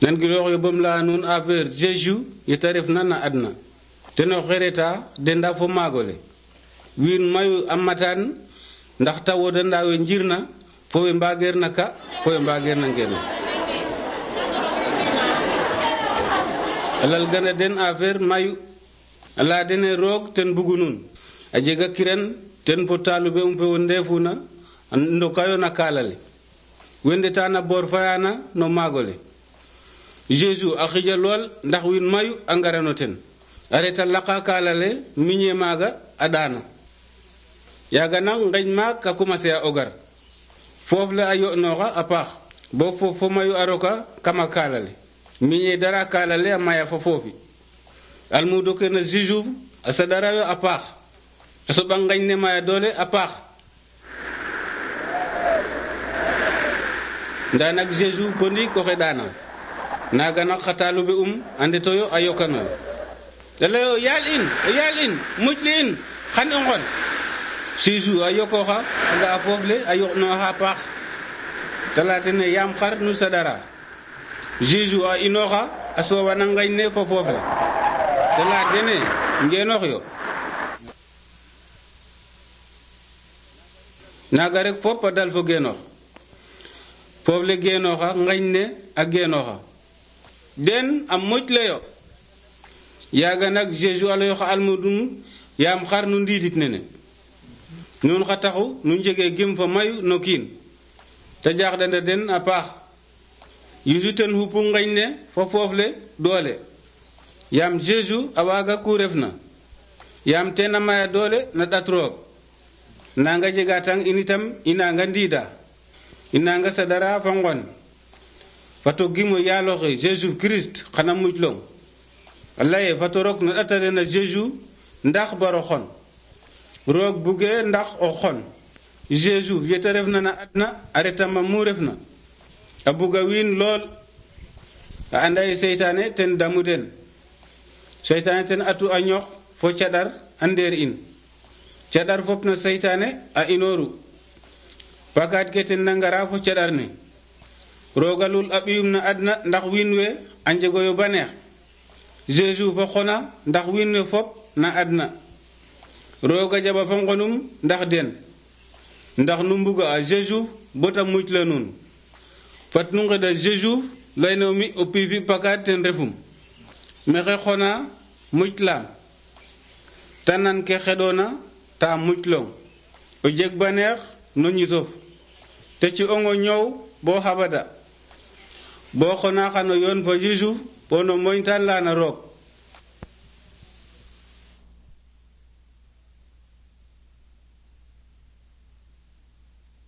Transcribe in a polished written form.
nan gilo yo bam la nun affaire Jésus yetaref nana adna teno xereta denda fo magole win mayu amatan ndax tawo denda we njirna fo we mbager naka fo we mbager na ngeno alal gana den affaire mayu ala dene rog ten bugunun ajega kiren ten fo talube fe wondefuna ndo kayo na kalale wende tana bor fayana no magole Jésus akhija lol ndax win mayu angarano ten areta laqa kalale miñe maga adano yaga nang ngagn ma ka commencé a ogar fof la ayo noxa apax bo fo mayu aroka kama kalale miñe dara kalale amaya fo fofi almudo ke na Jésus asadara yo apax aso bangagn ne maya dole apax ndanak Jésus bondi ko xedana naga nak khatalu be ande toyo ayokano dalayo yalin mujlin khan ngon Jésus ayoko ha aga fofle ayokno ha pax dala dene yam khar nu sadara Jésus a inoxa aso wana ngayne fo fofle dala dene ngenox yo naga rek fop dal fo genox fofle genoxa ngayne ak genoxa den am mojle yo yaga nak Jésus ala yo almudum yam xar nu ndidit nene nun xataxu nu njege gem fa mayu no kin ta jax dana den a pax yusuten hupu ngayne fo fofle dole yam Jésus awaga ku refna yam tena maya dole na datrok nanga jega tang initam inanga ndida inanga sadara fangon fato gimo yaloxe Jésus Christ xana mujlong allaye fato rok na atare na Jésus ndax baro xon rok buge ndax o xon Jésus yete refna na adna areta ma mu refna abuga win lol anday seytane ten damuden seytane ten atu anyox fo cadar ander in cadar fop na seytane a inoru pakat ke ten nangara fo cadar ne rogalul abiyum na adna ndax winwe anjego yo banex Jésus fo xona ndax winwe fop na adna roga jaba fam xonum ndax den ndax nu mbuga a Jésus bota mucc la nun fat nu ngeda Jésus layno mi o pivi pakat ten refum mexe xona mucc lam tanan ke xedona ta mucc long o jeg banex no ñisof te ci ongo ñow bo habada bo xona xano yon fa Jésus bono moyntal la na rok